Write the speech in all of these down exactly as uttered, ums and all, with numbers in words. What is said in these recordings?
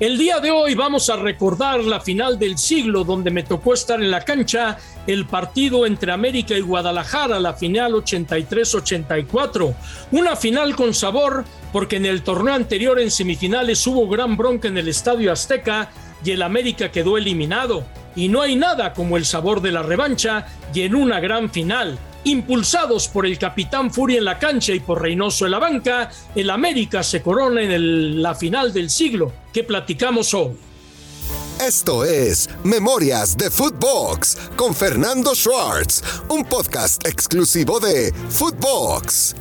El día de hoy vamos a recordar la final del siglo, donde me tocó estar en la cancha, el partido entre América y Guadalajara, la final ochenta y tres ochenta y cuatro. Una final con sabor, porque en el torneo anterior en semifinales hubo gran bronca en el Estadio Azteca y el América quedó eliminado. Y no hay nada como el sabor de la revancha y en una gran final. Impulsados por el Capitán Furia en la cancha y por Reynoso en la banca, el América se corona en el, la final del siglo. ¿Qué platicamos hoy? Esto es Memorias de Footbox con Fernando Schwartz, un podcast exclusivo de Footbox.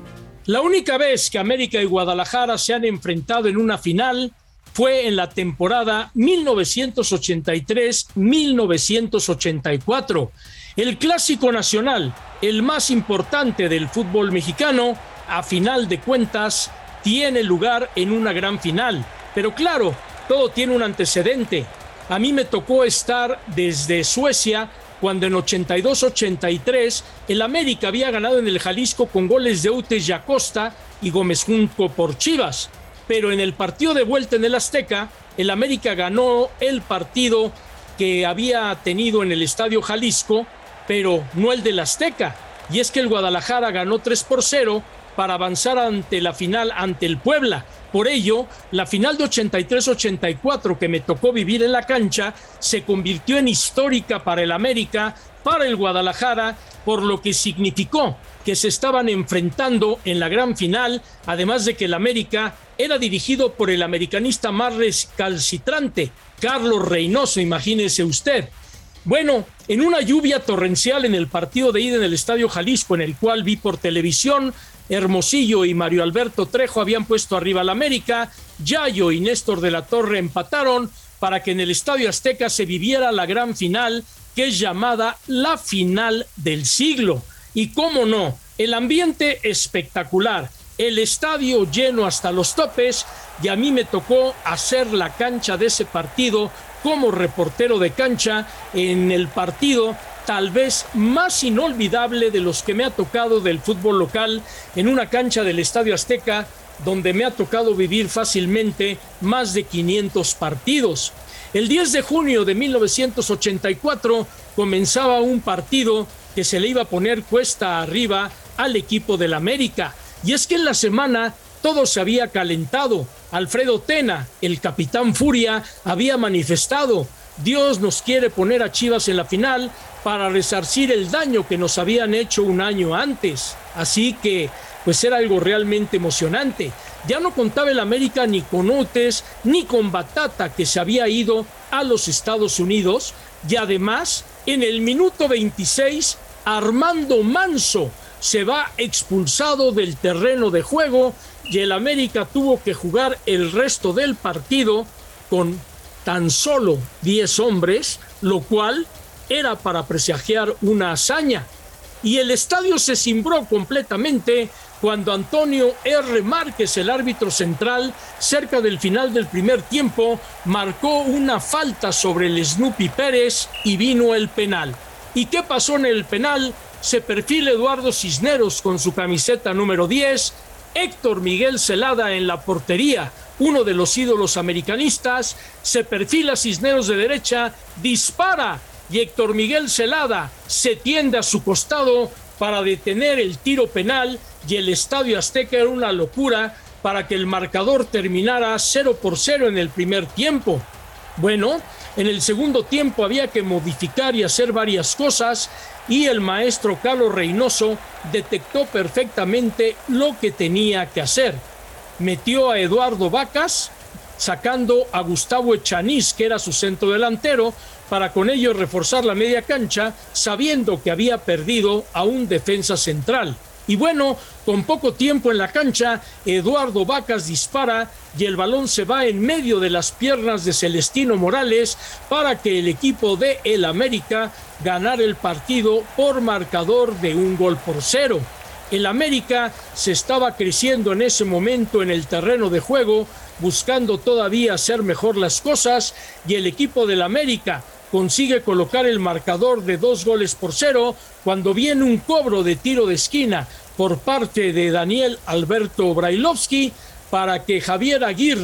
La única vez que América y Guadalajara se han enfrentado en una final fue en la temporada mil novecientos ochenta y tres mil novecientos ochenta y cuatro. El clásico nacional, el más importante del fútbol mexicano, a final de cuentas, tiene lugar en una gran final. Pero claro, todo tiene un antecedente. A mí me tocó estar desde Suecia cuando en ochenta y dos ochenta y tres el América había ganado en el Jalisco con goles de Utes y Acosta y Gómez Junco por Chivas. Pero en el partido de vuelta en el Azteca, el América ganó el partido que había tenido en el Estadio Jalisco, pero no el del Azteca. Y es que el Guadalajara ganó tres por cero para avanzar ante la final ante el Puebla. Por ello, la final de ochenta y tres ochenta y cuatro que me tocó vivir en la cancha se convirtió en histórica para el América, para el Guadalajara, por lo que significó que se estaban enfrentando en la gran final, además de que el América era dirigido por el americanista más recalcitrante, Carlos Reynoso, imagínese usted. Bueno, en una lluvia torrencial en el partido de ida en el Estadio Jalisco, en el cual vi por televisión, Hermosillo y Mario Alberto Trejo habían puesto arriba al América, Yayo y Néstor de la Torre empataron para que en el Estadio Azteca se viviera la gran final, que es llamada la final del siglo. Y cómo no, el ambiente espectacular, el estadio lleno hasta los topes, y a mí me tocó hacer la cancha de ese partido como reportero de cancha en el partido tal vez más inolvidable de los que me ha tocado del fútbol local, en una cancha del Estadio Azteca, donde me ha tocado vivir fácilmente más de quinientos partidos. El diez de junio de mil novecientos ochenta y cuatro comenzaba un partido que se le iba a poner cuesta arriba al equipo del América. Y es que en la semana todo se había calentado. Alfredo Tena, el Capitán Furia, había manifestado: Dios nos quiere poner a Chivas en la final para resarcir el daño que nos habían hecho un año antes. Así que, pues era algo realmente emocionante. Ya no contaba el América ni con Utes ni con Batata, que se había ido a los Estados Unidos. Y además, en el minuto veintiséis, Armando Manso se va expulsado del terreno de juego y el América tuvo que jugar el resto del partido con tan solo diez hombres, lo cual era para presagiar una hazaña. Y el estadio se cimbró completamente cuando Antonio R. Márquez, el árbitro central, cerca del final del primer tiempo, marcó una falta sobre el Snoopy Pérez y vino el penal. ¿Y qué pasó en el penal? Se perfila Eduardo Cisneros con su camiseta número diez, Héctor Miguel Celada en la portería, uno de los ídolos americanistas, se perfila Cisneros de derecha, dispara y Héctor Miguel Celada se tiende a su costado para detener el tiro penal y el Estadio Azteca era una locura para que el marcador terminara cero por cero en el primer tiempo. Bueno, en el segundo tiempo había que modificar y hacer varias cosas y el maestro Carlos Reynoso detectó perfectamente lo que tenía que hacer. Metió a Eduardo Vacas, sacando a Gustavo Echaniz, que era su centro delantero, para con ello reforzar la media cancha, sabiendo que había perdido a un defensa central. Y bueno, con poco tiempo en la cancha, Eduardo Vacas dispara y el balón se va en medio de las piernas de Celestino Morales para que el equipo de el América ganara el partido por marcador de un gol por cero. El América se estaba creciendo en ese momento en el terreno de juego, buscando todavía hacer mejor las cosas, y el equipo del América consigue colocar el marcador de dos goles por cero cuando viene un cobro de tiro de esquina por parte de Daniel Alberto Brailovsky para que Javier Aguirre,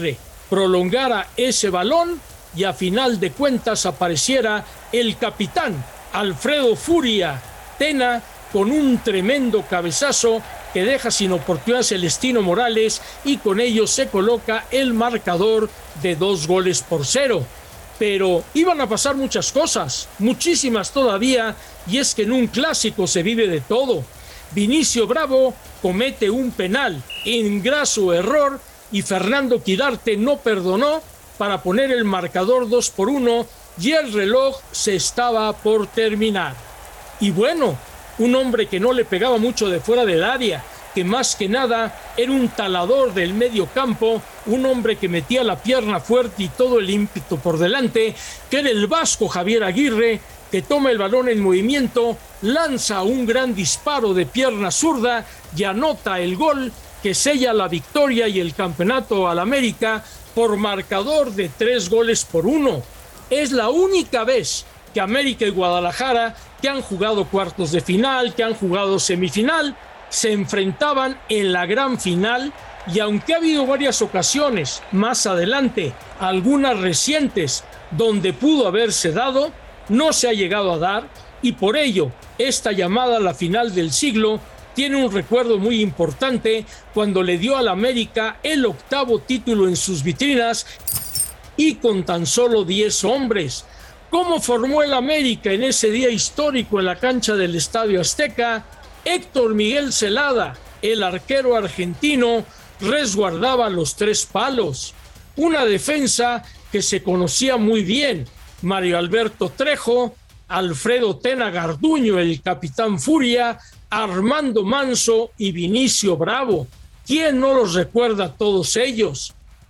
prolongara ese balón y a final de cuentas apareciera el capitán Alfredo Furia Tena con un tremendo cabezazo que deja sin oportunidad a Celestino Morales y con ello se coloca el marcador de dos goles por cero. Pero iban a pasar muchas cosas, muchísimas todavía, y es que en un clásico se vive de todo. Vinicio Bravo comete un penal en graso error y Fernando Quirarte no perdonó para poner el marcador dos por uno y el reloj se estaba por terminar. Y bueno, un hombre que no le pegaba mucho de fuera del área, que más que nada era un talador del medio campo, un hombre que metía la pierna fuerte y todo el ímpetu por delante, que era el vasco Javier Aguirre, que toma el balón en movimiento, lanza un gran disparo de pierna zurda y anota el gol que sella la victoria y el campeonato al América por marcador de tres goles por uno. Es la única vez que América y Guadalajara, que han jugado cuartos de final, que han jugado semifinal, se enfrentaban en la gran final, y aunque ha habido varias ocasiones más adelante, algunas recientes, donde pudo haberse dado, no se ha llegado a dar, y por ello esta llamada a la final del siglo tiene un recuerdo muy importante cuando le dio al América el octavo título en sus vitrinas y con tan solo diez hombres. ¿Cómo formó el América en ese día histórico en la cancha del Estadio Azteca? Héctor Miguel Celada, el arquero argentino, resguardaba los tres palos. Una defensa que se conocía muy bien: Mario Alberto Trejo, Alfredo Tena Garduño, el capitán Furia, Armando Manso y Vinicio Bravo. ¿Quién no los recuerda a todos ellos?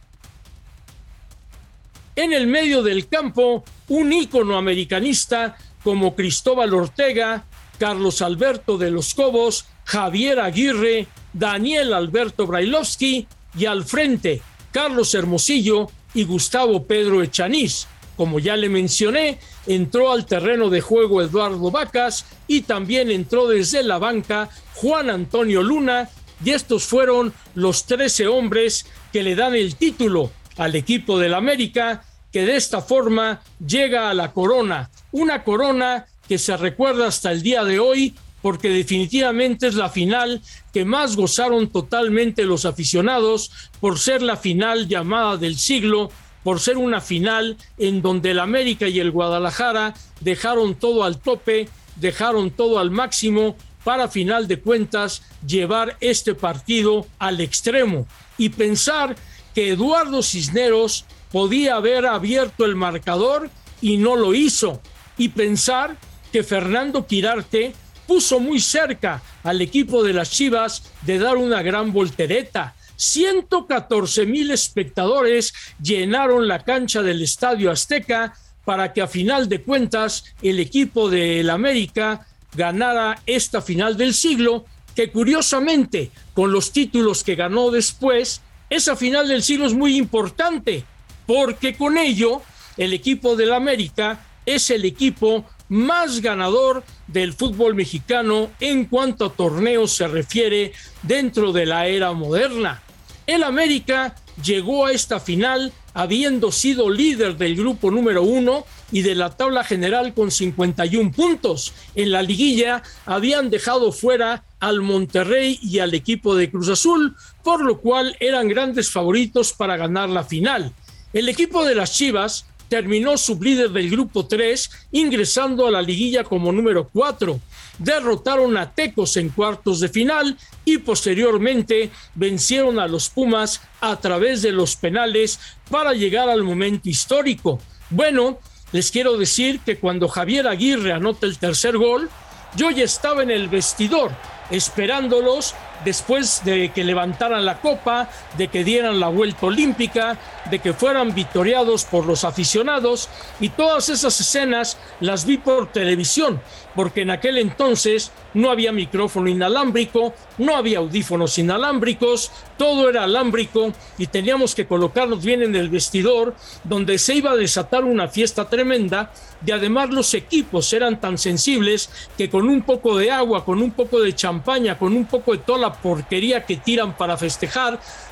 En el medio del campo, un ícono americanista como Cristóbal Ortega, Carlos Alberto de los Cobos, Javier Aguirre, Daniel Alberto Brailovsky, y al frente Carlos Hermosillo y Gustavo Pedro Echaniz. Como ya le mencioné, entró al terreno de juego Eduardo Vacas y también entró desde la banca Juan Antonio Luna, y estos fueron los trece hombres que le dan el título al equipo del América, que de esta forma llega a la corona, una corona que se recuerda hasta el día de hoy, porque definitivamente es la final que más gozaron totalmente los aficionados, por ser la final llamada del siglo, por ser una final en donde el América y el Guadalajara dejaron todo al tope, dejaron todo al máximo, para, a final de cuentas, llevar este partido al extremo. Y pensar que Eduardo Cisneros podía haber abierto el marcador y no lo hizo. Y pensar que Fernando Quirarte puso muy cerca al equipo de las Chivas de dar una gran voltereta. ciento catorce mil espectadores llenaron la cancha del Estadio Azteca para que, a final de cuentas, el equipo del América ganara esta final del siglo, que curiosamente, con los títulos que ganó después, esa final del siglo es muy importante, porque con ello el equipo del América es el equipo más ganador del fútbol mexicano en cuanto a torneos se refiere dentro de la era moderna. El América llegó a esta final habiendo sido líder del grupo número uno y de la tabla general con cincuenta y un puntos. En la liguilla habían dejado fuera al Monterrey y al equipo de Cruz Azul, por lo cual eran grandes favoritos para ganar la final. El equipo de las Chivas terminó sublíder del grupo tres, ingresando a la liguilla como número cuatro. Derrotaron a Tecos en cuartos de final y posteriormente vencieron a los Pumas a través de los penales para llegar al momento histórico. Bueno, les quiero decir que cuando Javier Aguirre anota el tercer gol, yo ya estaba en el vestidor esperándolos después de que levantaran la copa, de que dieran la vuelta olímpica, de que fueran victoriados por los aficionados, y todas esas escenas las vi por televisión, porque en aquel entonces no había micrófono inalámbrico, no había audífonos inalámbricos, todo era alámbrico y teníamos que colocarnos bien en el vestidor, donde se iba a desatar una fiesta tremenda, y además los equipos eran tan sensibles que con un poco de agua, con un poco de champaña, con un poco de toda la porquería que tiran para festejar,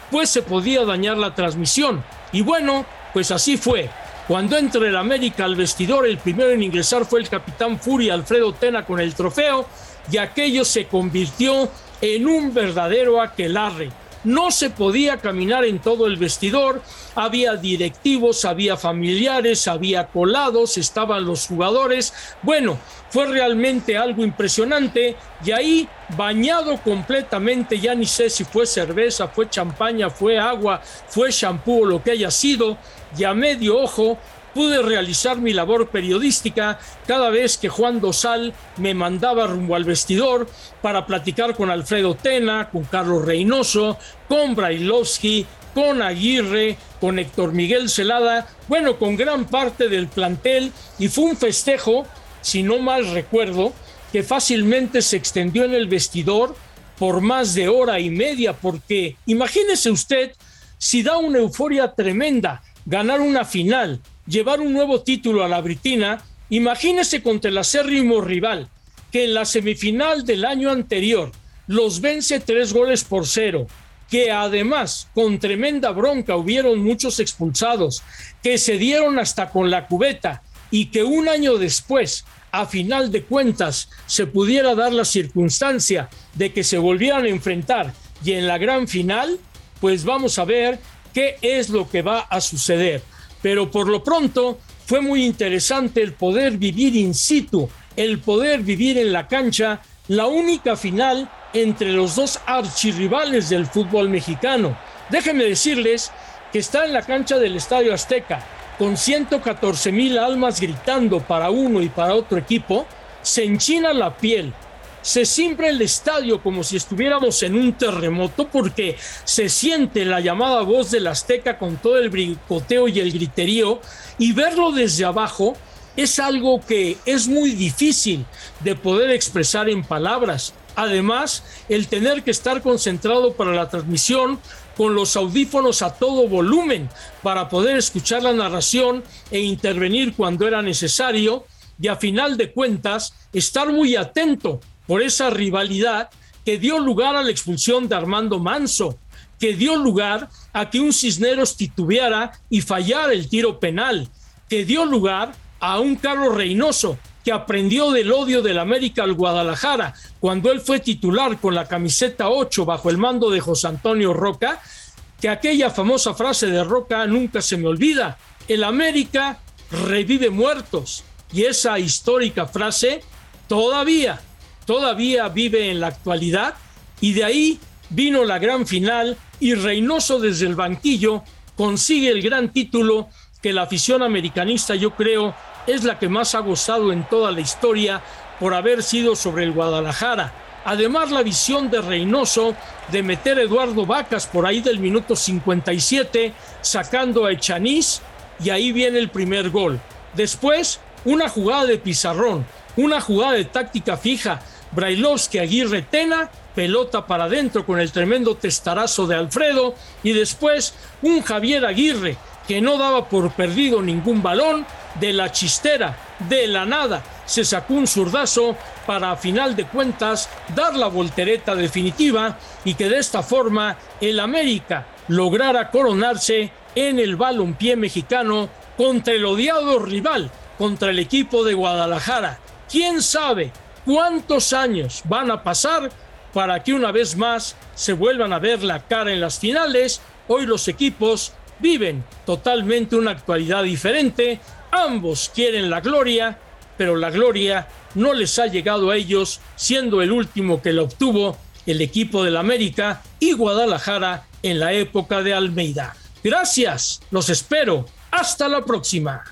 pues se podía dañar la transmisión. Y bueno, pues así fue. Cuando entra el América al vestidor, el primero en ingresar fue el capitán Furia, Alfredo Tena, con el trofeo, y aquello se convirtió en un verdadero aquelarre. No se podía caminar en todo el vestidor, había directivos, había familiares, había colados, estaban los jugadores. Bueno, fue realmente algo impresionante, y ahí, bañado completamente, ya ni sé si fue cerveza, fue champaña, fue agua, fue shampoo o lo que haya sido, y a medio ojo pude realizar mi labor periodística cada vez que Juan Dosal me mandaba rumbo al vestidor para platicar con Alfredo Tena, con Carlos Reynoso, con Brailovsky, con Aguirre, con Héctor Miguel Celada, bueno, con gran parte del plantel, y fue un festejo, si no mal recuerdo, que fácilmente se extendió en el vestidor por más de hora y media, porque imagínese usted si da una euforia tremenda ganar una final, llevar un nuevo título a la Britina. Imagínese contra el acérrimo rival, que en la semifinal del año anterior los vence tres goles por cero, que además con tremenda bronca hubieron muchos expulsados, que se dieron hasta con la cubeta, y que un año después, a final de cuentas, se pudiera dar la circunstancia de que se volvieran a enfrentar, y en la gran final, pues vamos a ver qué es lo que va a suceder. Pero por lo pronto fue muy interesante el poder vivir in situ, el poder vivir en la cancha, la única final entre los dos archirrivales del fútbol mexicano. Déjenme decirles que estar en la cancha del Estadio Azteca con ciento catorce mil almas gritando para uno y para otro equipo, se enchina la piel, se cimbra el estadio como si estuviéramos en un terremoto, porque se siente la llamada voz del Azteca con todo el bricoteo y el griterío, y verlo desde abajo es algo que es muy difícil de poder expresar en palabras. Además, el tener que estar concentrado para la transmisión con los audífonos a todo volumen para poder escuchar la narración e intervenir cuando era necesario, y a final de cuentas estar muy atento por esa rivalidad que dio lugar a la expulsión de Armando Manso, que dio lugar a que un Cisneros titubeara y fallara el tiro penal, que dio lugar a un Carlos Reynoso que aprendió del odio del América al Guadalajara cuando él fue titular con la camiseta ocho bajo el mando de José Antonio Roca, que aquella famosa frase de Roca nunca se me olvida: el América revive muertos, y esa histórica frase todavía todavía vive en la actualidad, y de ahí vino la gran final, y Reynoso desde el banquillo consigue el gran título que la afición americanista, yo creo, es la que más ha gozado en toda la historia por haber sido sobre el Guadalajara. Además, la visión de Reynoso de meter a Eduardo Vacas por ahí del minuto cincuenta y siete, sacando a Echaniz, y ahí viene el primer gol. Después, una jugada de pizarrón, una jugada de táctica fija, Brailovsky, Aguirre, Tena, pelota para adentro con el tremendo testarazo de Alfredo, y después un Javier Aguirre que no daba por perdido ningún balón, de la chistera, de la nada, se sacó un zurdazo para, a final de cuentas, dar la voltereta definitiva, y que de esta forma el América lograra coronarse en el balompié mexicano contra el odiado rival, contra el equipo de Guadalajara. ¿Quién sabe cuántos años van a pasar para que una vez más se vuelvan a ver la cara en las finales? Hoy los equipos viven totalmente una actualidad diferente, ambos quieren la gloria, pero la gloria no les ha llegado a ellos, siendo el último que la obtuvo el equipo del América y Guadalajara en la época de Almeida. Gracias, los espero, hasta la próxima.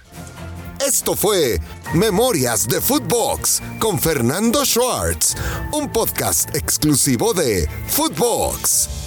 Esto fue Memorias de Footbox con Fernando Schwartz, un podcast exclusivo de Footbox.